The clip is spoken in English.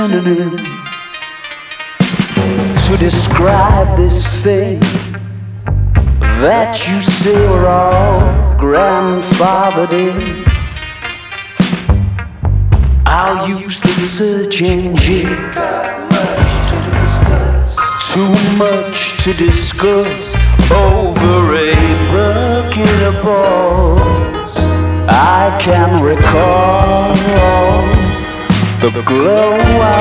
synonym to describe this thing that you say we're all grandfathered in. I'll use the search engine. Too much to discuss over a bucket of balls. I can recall the glow